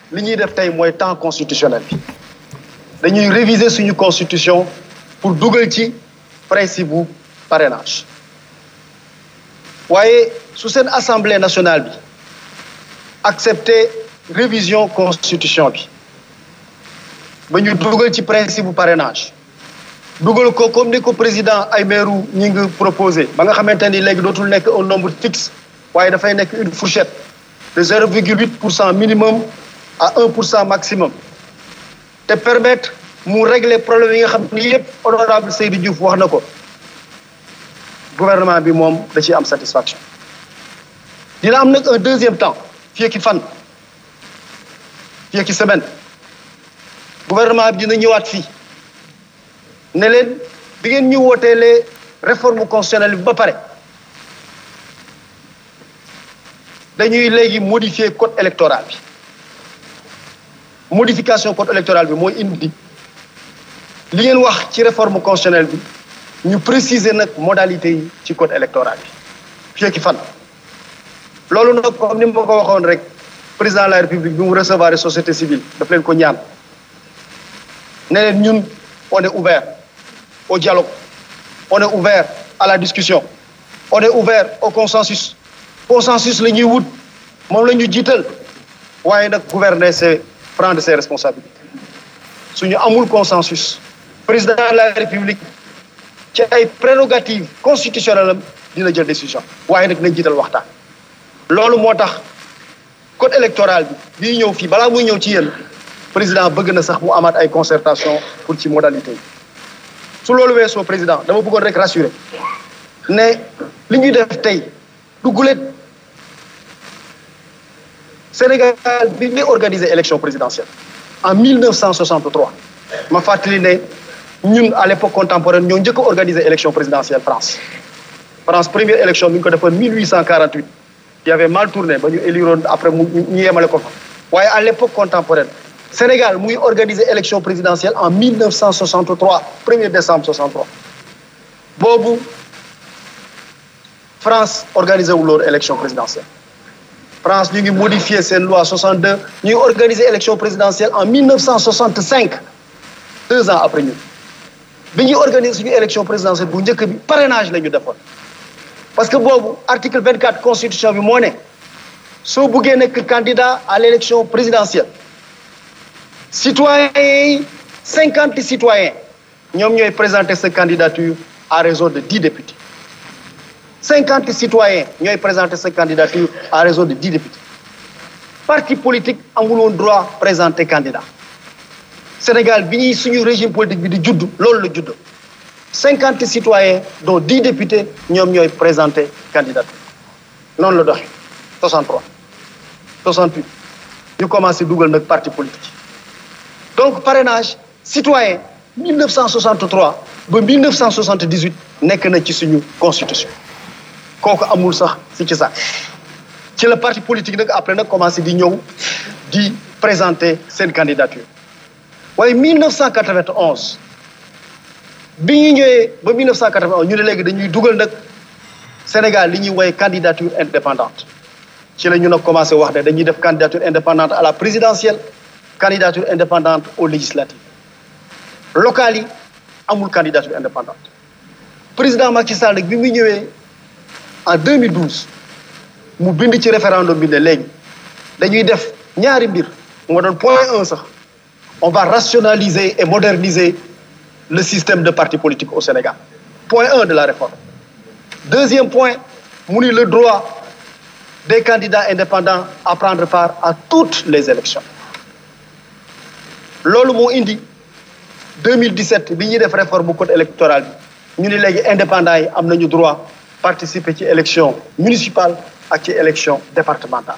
li ñuy def tey mooy temps constitutionnel bi dañuy réviser suñu constitution pour dugal ci principe bu parrainage waaye su seen assemblée nationale bi accepter révision constitution bi ba ñu dugal ci principe bu parrainage dugal ko comme ni ko président Aymerou ñi ngi proposé ba nga xamante ni léegi dootul nekk un nombre fixe waaye dafay nekk une fourchette de 0,8% minimum à 1% maximum te permettre mu régler problème yi nga xam ni yëpp honorable Seydou Diouf wax na ko gouvernement bi moom da ciy am satisfaction dina am nag un deuxième temps fii ki fan fii ki semaine gouvernement bi dina ñëwaat fii ne leen bi ngeen ñu wooteelee réforme constitutionnelle bi ba pare dañuy léegi modifier code électoral bi modification code électoral bi mooy indi li ngeen wax ci réforme constitutionnelle bi ñu préciser nag modalité yi ci code électoral bi fii ki fan loolu nag comme ni ma ko waxoon rek président de la république bi mu recevoir société civile daf leen ko ñaan ne leen ñun on est ouvert au dialogue on est ouvert à la discussion on est ouvert au consensus la ñuy wut moom la ñu jiital waaye nag gouverner c'est prendre ses responsabilités suñu amul consensus président de la république ci ay prérogatives constitutionnelles am dina jël décision waaye nag nañ jiital waxtaan loolu moo tax code électoral bi bii ñëw fii balaa muy ñëw ci yéen président bëgg na sax mu amaat ay concertation pour ci modalité yi su loolu weesoo président dama bëggoon rek rassurer ne li ñuy def tey du gulet Sénégal bi ñuy organiser élection présidentielle en 1963 ma fàttali ne ñun à l'époque contemporaine ñoo njëkk a organiser élection présidentielle France première élection bi ñu ko defoon 1848 il y avait mal tourné ba ñu éliroon après ñu yemale ko fa waaye à l'époque contemporaine Sénégal muy organiser élection présidentielle en 1963 1er décembre 63 boobu France organisé wu loolu élection présidentielle France ñu ngi modifier seen loi 62 ñuy organiser élection présidentielle en 1965 2 ans après ñun bi ñuy organiser suñu élection présidentielle bu njëkk bi parrainage la ñu defoon parce que boobu article 24 constitution bi moo ne soo buggee nekk candidat à l'élection présidentielle citoyens yi 50 citoyens ñoom ñooy présenter sa candidature à raison de 10 députés 50 citoyens ñooy présenter sa candidature à raison de 10 députés parti politique amul woon droit présenter candidat Sénégal bi ñuy suñu régime politique bi di judd loolu la judd 50 citoyens dont 10 députés ñoom ñooy présenter candidature noonu la doxee 63 68 ñu commencé dugal nag parti politique donc parrainage citoyen 1963 ba 1978 nekk na ci suñu constitution kooku amul sax ci sax ci la parti politique nag après nag commencé di ñëw di présenter seen candidature waaye 1991 bi ñu ñëwee ba 1991 ñu ne léegi dañuy dugal nag Sénégal li ñuy woowee candidature indépendante ci la ñu nag commencé wax ne dañuy def candidature indépendante à la présidentielle candidature indépendante aux législatives locales yi amul candidature indépendante président Macky Sall nag bi muy ñëwee en 2012 mu bind ci référendum bi ne léegi dañuy def ñaari mbir moo doon point 1 sax on va rationaliser et moderniser le système de partis politiques au Sénégal point 1 de la réforme deuxième point mu ni le droit des candidats indépendants à prendre part à toutes les élections loolu moo indi 2017 bi ñuy def réforme bu code électoral bi ñu ni léegi indépendants yi am nañu droit participer ci élection municipale ak ci élection départementale